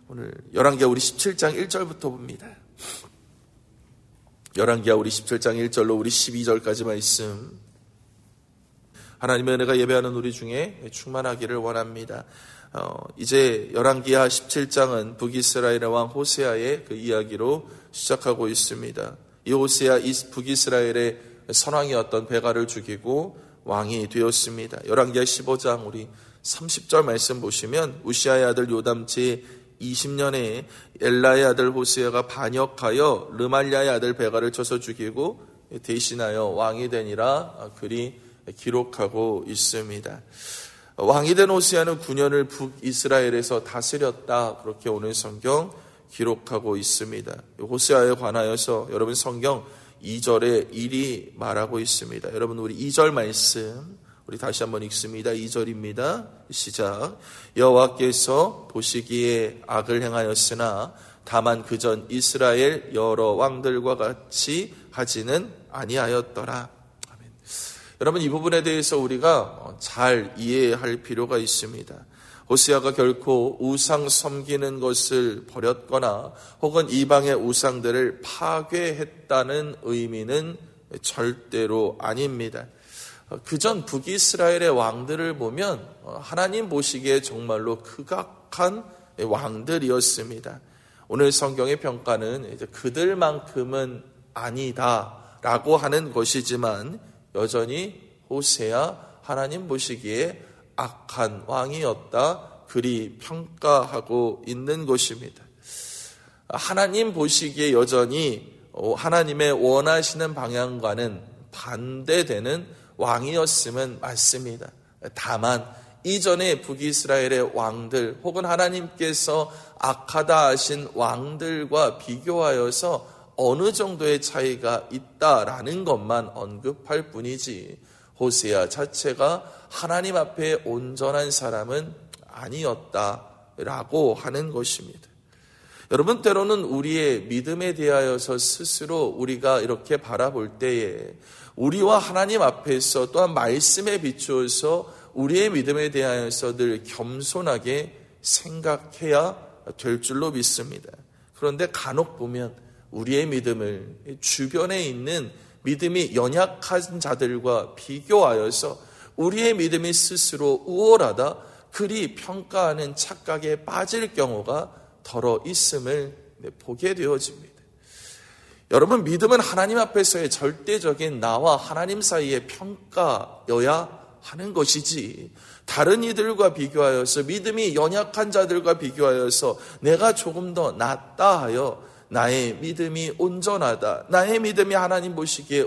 오늘 열왕기하 우리 17장 1절부터 봅니다. 열왕기하 우리 17장 1절로 우리 12절까지 말씀, 하나님의 은혜가 예배하는 우리 중에 충만하기를 원합니다. 이제 열왕기하 17장은 북이스라엘의 왕 호세아의 그 이야기로 시작하고 있습니다. 이 호세아, 이 북이스라엘의 선왕이었던 베가를 죽이고 왕이 되었습니다. 열왕기하 15장 우리 30절 말씀 보시면, 우시아의 아들 요담 제 20년에 엘라의 아들 호세아가 반역하여 르말랴의 아들 베가를 쳐서 죽이고 대신하여 왕이 되니라 그리 기록하고 있습니다. 왕이 된 호세아는 9년을 북이스라엘에서 다스렸다, 그렇게 오늘 성경 기록하고 있습니다. 호세아에 관하여서 여러분 성경 2절에 일이 말하고 있습니다. 여러분 우리 2절 말씀 우리 다시 한번 읽습니다. 2절입니다. 시작. 여호와께서 보시기에 악을 행하였으나 다만 그전 이스라엘 여러 왕들과 같이 하지는 아니하였더라. 아멘. 여러분 이 부분에 대해서 우리가 잘 이해할 필요가 있습니다. 호세아가 결코 우상 섬기는 것을 버렸거나 혹은 이방의 우상들을 파괴했다는 의미는 절대로 아닙니다. 그전 북이스라엘의 왕들을 보면 하나님 보시기에 정말로 극악한 왕들이었습니다. 오늘 성경의 평가는 이제 그들만큼은 아니다라고 하는 것이지만 여전히 호세아 하나님 보시기에 악한 왕이었다, 그리 평가하고 있는 것입니다. 하나님 보시기에 여전히 하나님의 원하시는 방향과는 반대되는 왕이었으면 맞습니다. 다만 이전에 북이스라엘의 왕들 혹은 하나님께서 악하다 하신 왕들과 비교하여서 어느 정도의 차이가 있다라는 것만 언급할 뿐이지 호세아 자체가 하나님 앞에 온전한 사람은 아니었다라고 하는 것입니다. 여러분, 때로는 우리의 믿음에 대하여서 스스로 우리가 이렇게 바라볼 때에 우리와 하나님 앞에서 또한 말씀에 비추어서 우리의 믿음에 대하여서 늘 겸손하게 생각해야 될 줄로 믿습니다. 그런데 간혹 보면 우리의 믿음을 주변에 있는 믿음이 연약한 자들과 비교하여서 우리의 믿음이 스스로 우월하다, 그리 평가하는 착각에 빠질 경우가 더러 있음을 보게 되어집니다. 여러분, 믿음은 하나님 앞에서의 절대적인 나와 하나님 사이의 평가여야 하는 것이지, 다른 이들과 비교하여서 믿음이 연약한 자들과 비교하여서 내가 조금 더 낫다 하여 나의 믿음이 온전하다, 나의 믿음이 하나님 보시기에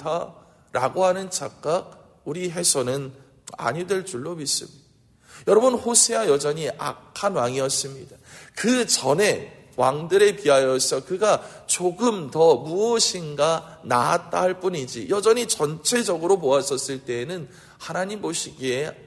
옳다라고 하는 착각, 우리 해서는 아니 될 줄로 믿습니다. 여러분, 호세아 여전히 악한 왕이었습니다. 그 전에 왕들에 비하여서 그가 조금 더 무엇인가 나았다 할 뿐이지 여전히 전체적으로 보았었을 때에는 하나님 보시기에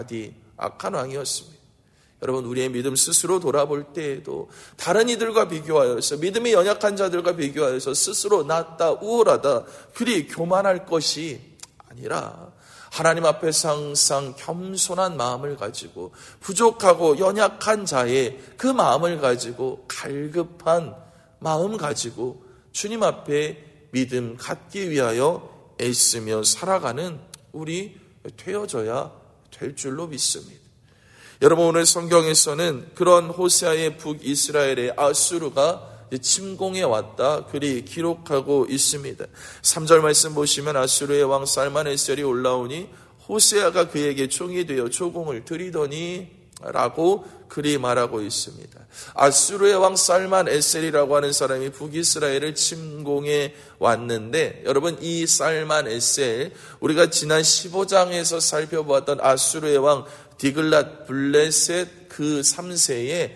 악한 왕이었습니다. 여러분, 우리의 믿음 스스로 돌아볼 때에도 다른 이들과 비교하여서, 믿음이 연약한 자들과 비교하여서 스스로 낫다, 우월하다, 그리 교만할 것이 아니라 하나님 앞에서 항상 겸손한 마음을 가지고 부족하고 연약한 자의 그 마음을 가지고 갈급한 마음 가지고 주님 앞에 믿음 갖기 위하여 애쓰며 살아가는 우리 되어져야 될 줄로 믿습니다. 여러분, 오늘 성경에서는 그런 호세아의 북이스라엘의 아수르가 침공해 왔다, 그리 기록하고 있습니다. 3절 말씀 보시면 아수르의 왕 살만에셀이 올라오니 호세아가 그에게 총이 되어 조공을 드리더니 라고 그리 말하고 있습니다. 아수르의 왕 살만에셀이라고 하는 사람이 북이스라엘을 침공해 왔는데, 여러분, 이 살만에셀, 우리가 지난 15장에서 살펴보았던 아수르의 왕 디글랏 블레셋 그 3세의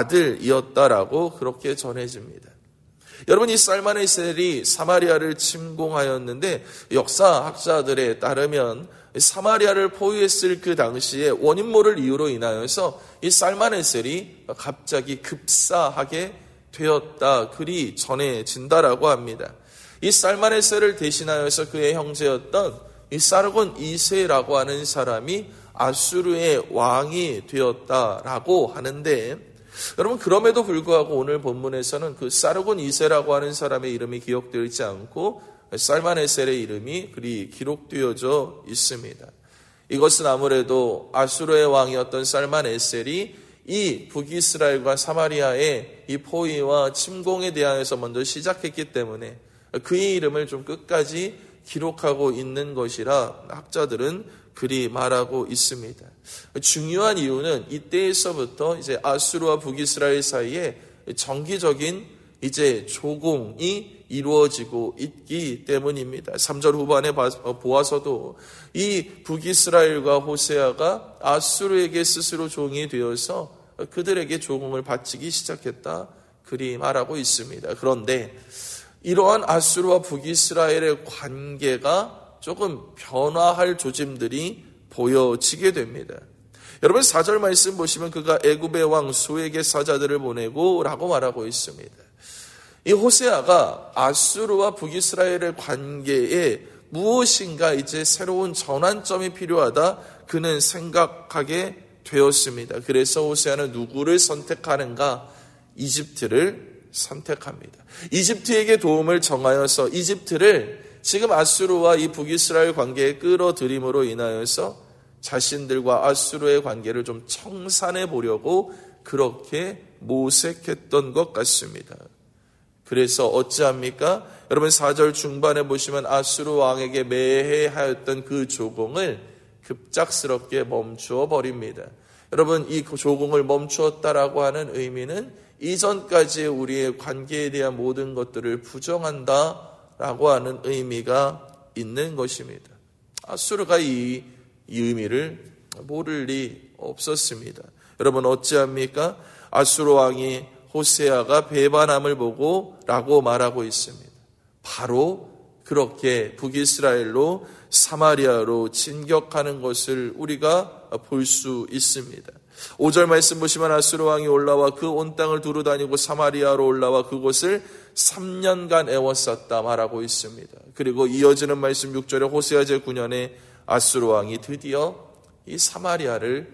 아들이었다라고 그렇게 전해집니다. 여러분, 이 살만에셀이 사마리아를 침공하였는데 역사학자들에 따르면 사마리아를 포위했을 그 당시에 원인 모를 이유로 인하여서 이 살만에셀이 갑자기 급사하게 되었다, 그리 전해진다라고 합니다. 이 살만에셀을 대신하여서 그의 형제였던 이 사르곤 2세라고 하는 사람이 아수르의 왕이 되었다라고 하는데, 여러분, 그럼에도 불구하고 오늘 본문에서는 그 사르곤 2세라고 하는 사람의 이름이 기록되어 있지 않고 살만에셀의 이름이 그리 기록되어져 있습니다. 이것은 아무래도 아수르의 왕이었던 살만에셀이 이 북이스라엘과 사마리아의 이 포위와 침공에 대하여서 먼저 시작했기 때문에 그의 이름을 좀 끝까지 기록하고 있는 것이라 학자들은 그리 말하고 있습니다. 중요한 이유는 이때에서부터 이제 아수르와 북이스라엘 사이에 정기적인 이제 조공이 이루어지고 있기 때문입니다. 3절 후반에 보아서도 이 북이스라엘과 호세아가 아수르에게 스스로 종이 되어서 그들에게 조공을 바치기 시작했다, 그리 말하고 있습니다. 그런데 이러한 아수르와 북이스라엘의 관계가 조금 변화할 조짐들이 보여지게 됩니다. 여러분, 4절 말씀 보시면 그가 애굽의 왕 수에게 사자들을 보내고 라고 말하고 있습니다. 이 호세아가 아수르와 북이스라엘의 관계에 무엇인가 이제 새로운 전환점이 필요하다 그는 생각하게 되었습니다. 그래서 호세아는 누구를 선택하는가? 이집트를 선택합니다. 이집트에게 도움을 정하여서 이집트를 지금 아수르와 이 북이스라엘 관계에 끌어들임으로 인하여서 자신들과 아수르의 관계를 좀 청산해 보려고 그렇게 모색했던 것 같습니다. 그래서 어찌합니까? 여러분, 4절 중반에 보시면 아수르 왕에게 매해하였던 그 조공을 급작스럽게 멈추어 버립니다. 여러분, 이 조공을 멈추었다라고 하는 의미는 이전까지 우리의 관계에 대한 모든 것들을 부정한다라고 하는 의미가 있는 것입니다. 아수르가 이 의미를 모를 리 없었습니다. 여러분, 어찌합니까? 아수르 왕이 호세아가 배반함을 보고 라고 말하고 있습니다. 바로 그렇게 북이스라엘로 사마리아로 진격하는 것을 우리가 볼 수 있습니다. 5절 말씀 보시면 아수르 왕이 올라와 그 온 땅을 두루 다니고 사마리아로 올라와 그곳을 3년간 애워쌌다 말하고 있습니다. 그리고 이어지는 말씀 6절에 호세아 제9년에 아수르 왕이 드디어 이 사마리아를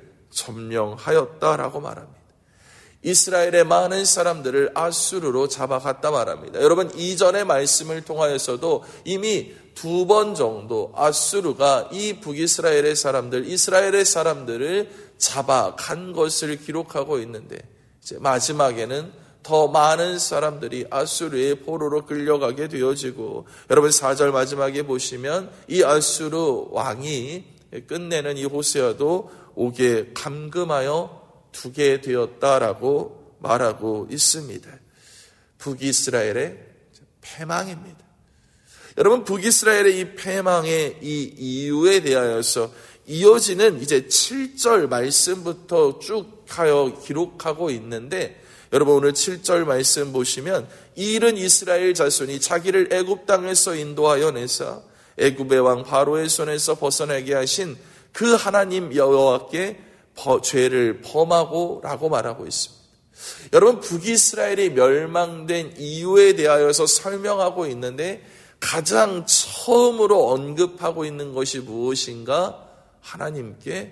점령하였다라고 말합니다. 이스라엘의 많은 사람들을 아수르로 잡아갔다 말합니다. 여러분, 이전의 말씀을 통하여서도 이미 2번 정도 아수르가 이 북이스라엘의 사람들, 이스라엘의 사람들을 잡아간 것을 기록하고 있는데, 이제 마지막에는 더 많은 사람들이 아수르의 포로로 끌려가게 되어지고, 여러분 4절 마지막에 보시면 이 아수르 왕이 끝내는 이 호세아도 옥에 감금하여 두게 되었다라고 말하고 있습니다. 북이스라엘의 패망입니다. 여러분, 북이스라엘의 이 패망의 이 이유에 대하여서 이어지는 이제 7절 말씀부터 쭉 하여 기록하고 있는데, 여러분 오늘 7절 말씀 보시면 이 일은 이스라엘 자손이 자기를 애굽 땅에서 인도하여 내사 애굽의 왕 바로의 손에서 벗어나게 하신 그 하나님 여호와께 죄를 범하고 라고 말하고 있습니다. 여러분, 북이스라엘이 멸망된 이유에 대하여서 설명하고 있는데 가장 처음으로 언급하고 있는 것이 무엇인가? 하나님께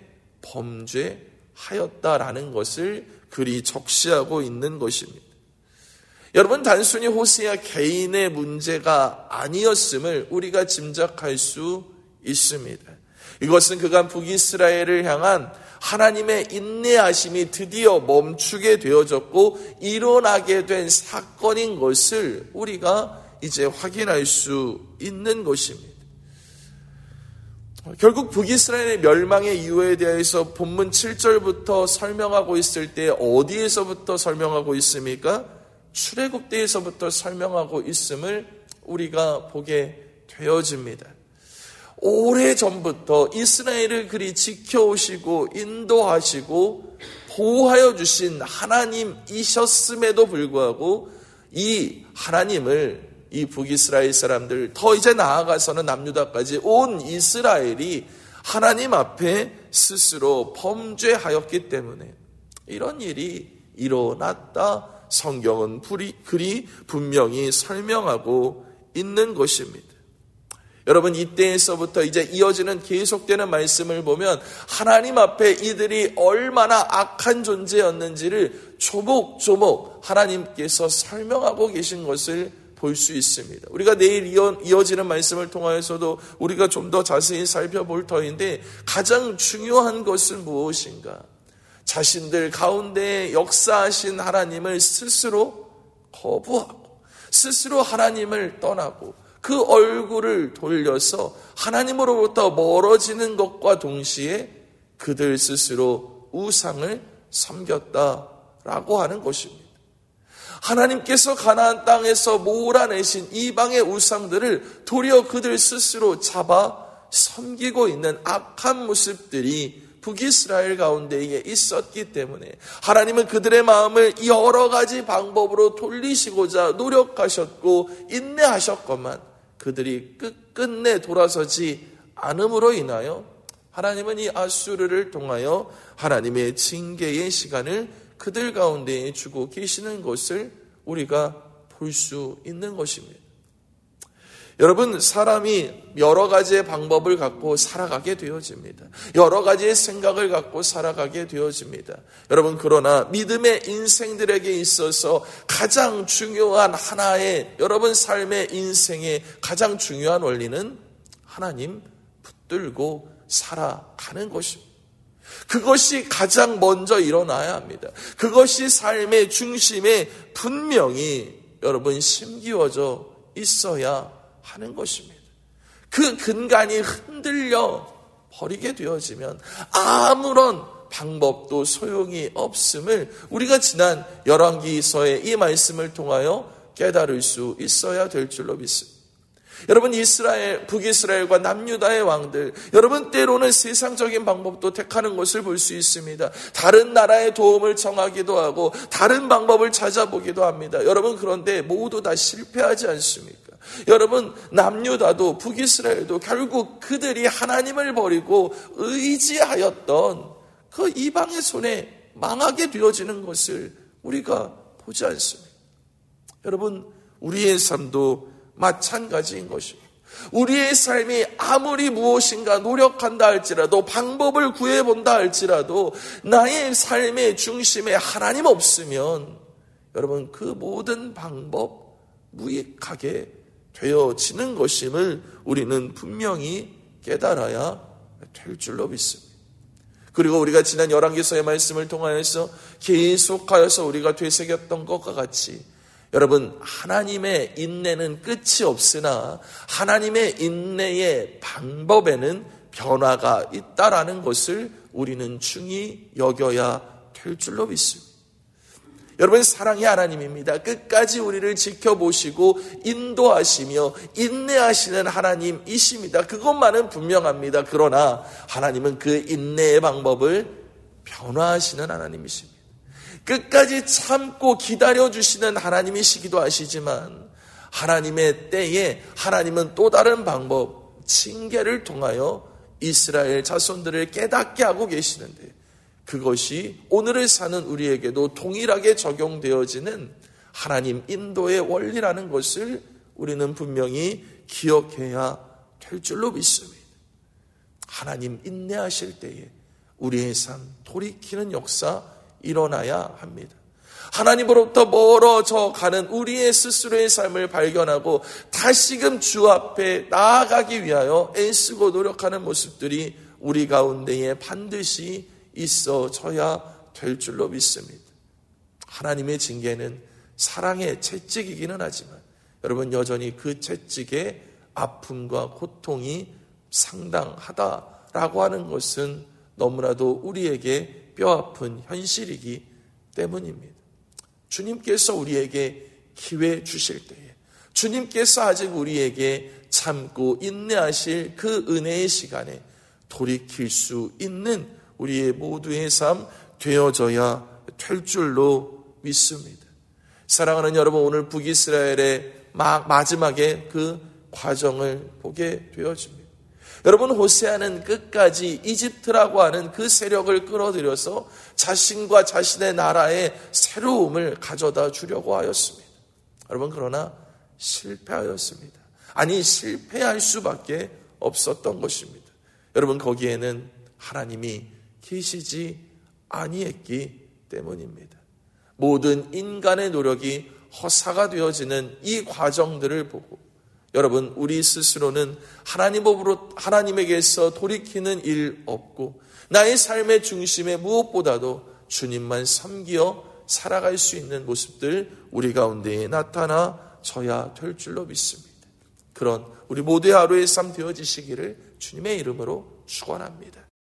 범죄하였다라는 것을 그리 적시하고 있는 것입니다. 여러분, 단순히 호세아 개인의 문제가 아니었음을 우리가 짐작할 수 있습니다. 이것은 그간 북이스라엘을 향한 하나님의 인내하심이 드디어 멈추게 되어졌고 일어나게 된 사건인 것을 우리가 이제 확인할 수 있는 것입니다. 결국 북이스라엘의 멸망의 이유에 대해서 본문 7절부터 설명하고 있을 때 어디에서부터 설명하고 있습니까? 출애굽 때에서부터 설명하고 있음을 우리가 보게 되어집니다. 오래전부터 이스라엘을 그리 지켜오시고 인도하시고 보호하여 주신 하나님이셨음에도 불구하고 이 하나님을 이 북이스라엘 사람들, 더 이제 나아가서는 남유다까지 온 이스라엘이 하나님 앞에 스스로 범죄하였기 때문에 이런 일이 일어났다. 성경은 그리 분명히 설명하고 있는 것입니다. 여러분, 이때에서부터 이제 이어지는 계속되는 말씀을 보면 하나님 앞에 이들이 얼마나 악한 존재였는지를 조목조목 하나님께서 설명하고 계신 것을 볼 수 있습니다. 우리가 내일 이어지는 말씀을 통하여서도 우리가 좀 더 자세히 살펴볼 터인데, 가장 중요한 것은 무엇인가? 자신들 가운데 역사하신 하나님을 스스로 거부하고 스스로 하나님을 떠나고 그 얼굴을 돌려서 하나님으로부터 멀어지는 것과 동시에 그들 스스로 우상을 섬겼다라고 하는 것입니다. 하나님께서 가나안 땅에서 몰아내신 이방의 우상들을 도리어 그들 스스로 잡아 섬기고 있는 악한 모습들이 북이스라엘 가운데에 있었기 때문에 하나님은 그들의 마음을 여러 가지 방법으로 돌리시고자 노력하셨고 인내하셨건만 그들이 끝끝내 돌아서지 않음으로 인하여 하나님은 이 아수르를 통하여 하나님의 징계의 시간을 그들 가운데에 주고 계시는 것을 우리가 볼 수 있는 것입니다. 여러분, 사람이 여러 가지의 방법을 갖고 살아가게 되어집니다. 여러 가지의 생각을 갖고 살아가게 되어집니다. 여러분, 그러나 믿음의 인생들에게 있어서 가장 중요한 하나의 여러분 삶의 인생의 가장 중요한 원리는 하나님 붙들고 살아가는 것입니다. 그것이 가장 먼저 일어나야 합니다. 그것이 삶의 중심에 분명히 여러분 심기워져 있어야 하는 것입니다. 그 근간이 흔들려 버리게 되어지면 아무런 방법도 소용이 없음을 우리가 지난 열왕기서의 이 말씀을 통하여 깨달을 수 있어야 될 줄로 믿습니다. 여러분, 북이스라엘과 남유다의 왕들, 여러분 때로는 세상적인 방법도 택하는 것을 볼 수 있습니다. 다른 나라의 도움을 청하기도 하고 다른 방법을 찾아보기도 합니다. 여러분, 그런데 모두 다 실패하지 않습니까? 여러분, 남유다도 북이스라엘도 결국 그들이 하나님을 버리고 의지하였던 그 이방의 손에 망하게 되어지는 것을 우리가 보지 않습니다. 여러분, 우리의 삶도 마찬가지인 것입니다. 우리의 삶이 아무리 무엇인가 노력한다 할지라도 방법을 구해본다 할지라도 나의 삶의 중심에 하나님 없으면 여러분 그 모든 방법 무익하게 되어지는 것임을 우리는 분명히 깨달아야 될 줄로 믿습니다. 그리고 우리가 지난 열왕기서의 말씀을 통하여서 계속하여서 우리가 되새겼던 것과 같이 여러분, 하나님의 인내는 끝이 없으나 하나님의 인내의 방법에는 변화가 있다라는 것을 우리는 중히 여겨야 될 줄로 믿습니다. 여러분, 사랑의 하나님입니다. 끝까지 우리를 지켜보시고 인도하시며 인내하시는 하나님이십니다. 그것만은 분명합니다. 그러나 하나님은 그 인내의 방법을 변화하시는 하나님이십니다. 끝까지 참고 기다려주시는 하나님이시기도 하시지만 하나님의 때에 하나님은 또 다른 방법, 징계를 통하여 이스라엘 자손들을 깨닫게 하고 계시는데 그것이 오늘을 사는 우리에게도 동일하게 적용되어지는 하나님 인도의 원리라는 것을 우리는 분명히 기억해야 될 줄로 믿습니다. 하나님 인내하실 때에 우리의 삶 돌이키는 역사 일어나야 합니다. 하나님으로부터 멀어져 가는 우리의 스스로의 삶을 발견하고 다시금 주 앞에 나아가기 위하여 애쓰고 노력하는 모습들이 우리 가운데에 반드시 있어져야 될 줄로 믿습니다. 하나님의 징계는 사랑의 채찍이기는 하지만 여러분 여전히 그 채찍의 아픔과 고통이 상당하다라고 하는 것은 너무나도 우리에게 뼈아픈 현실이기 때문입니다. 주님께서 우리에게 기회 주실 때에 주님께서 아직 우리에게 참고 인내하실 그 은혜의 시간에 돌이킬 수 있는 우리의 모두의 삶 되어져야 될 줄로 믿습니다. 사랑하는 여러분, 오늘 북이스라엘의 마지막에 그 과정을 보게 되어집니다. 여러분, 호세아는 끝까지 이집트라고 하는 그 세력을 끌어들여서 자신과 자신의 나라의 새로움을 가져다 주려고 하였습니다. 여러분, 그러나 실패하였습니다. 아니 실패할 수밖에 없었던 것입니다. 여러분, 거기에는 하나님이 계시지 아니했기 때문입니다. 모든 인간의 노력이 허사가 되어지는 이 과정들을 보고 여러분, 우리 스스로는 하나님에게서 돌이키는 일 없고 나의 삶의 중심에 무엇보다도 주님만 섬기어 살아갈 수 있는 모습들 우리 가운데에 나타나져야 될 줄로 믿습니다. 그런 우리 모두의 하루의 삶 되어지시기를 주님의 이름으로 축원합니다.